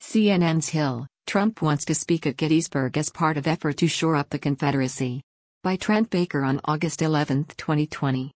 CNN's Hill, Trump wants to speak at Gettysburg as part of effort to shore up the Confederacy. By Trent Baker on August 11, 2020.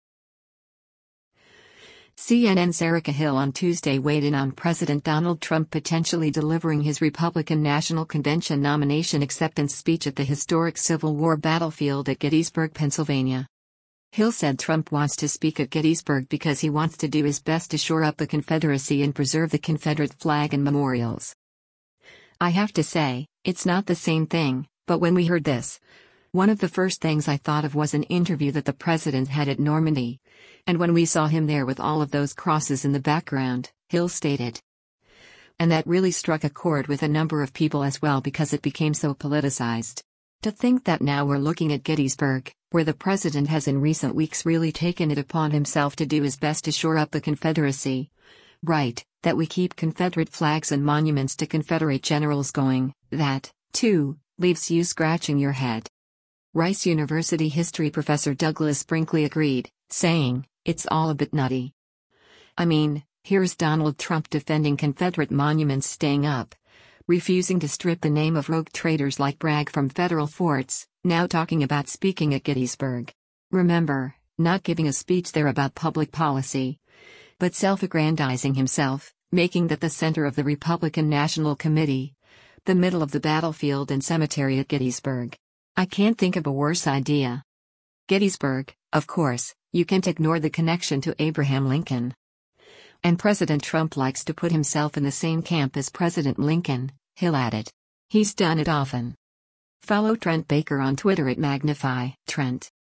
CNN's Erica Hill on Tuesday weighed in on President Donald Trump potentially delivering his Republican National Convention nomination acceptance speech at the historic Civil War battlefield at Gettysburg, Pennsylvania. Hill said Trump wants to speak at Gettysburg because he wants to do his best to shore up the Confederacy and preserve the Confederate flag and memorials. "I have to say, it's not the same thing, but when we heard this, one of the first things I thought of was an interview that the president had at Normandy. And when we saw him there with all of those crosses in the background," Hill stated. "And that really struck a chord with a number of people as well because it became so politicized. To think that now we're looking at Gettysburg, where the president has in recent weeks really taken it upon himself to do his best to shore up the Confederacy. Right, that we keep Confederate flags and monuments to Confederate generals going, that, too, leaves you scratching your head." Rice University history professor Douglas Brinkley agreed, saying, "It's all a bit nutty. I mean, here's Donald Trump defending Confederate monuments staying up, refusing to strip the name of rogue traitors like Bragg from federal forts, now talking about speaking at Gettysburg. Remember, not giving a speech there about public policy, but self-aggrandizing himself, making that the center of the Republican National Committee, the middle of the battlefield and cemetery at Gettysburg. I can't think of a worse idea. Gettysburg, of course, you can't ignore the connection to Abraham Lincoln. And President Trump likes to put himself in the same camp as President Lincoln," Hill added. "He's done it often." Follow Trent Baker on Twitter at Magnify Trent.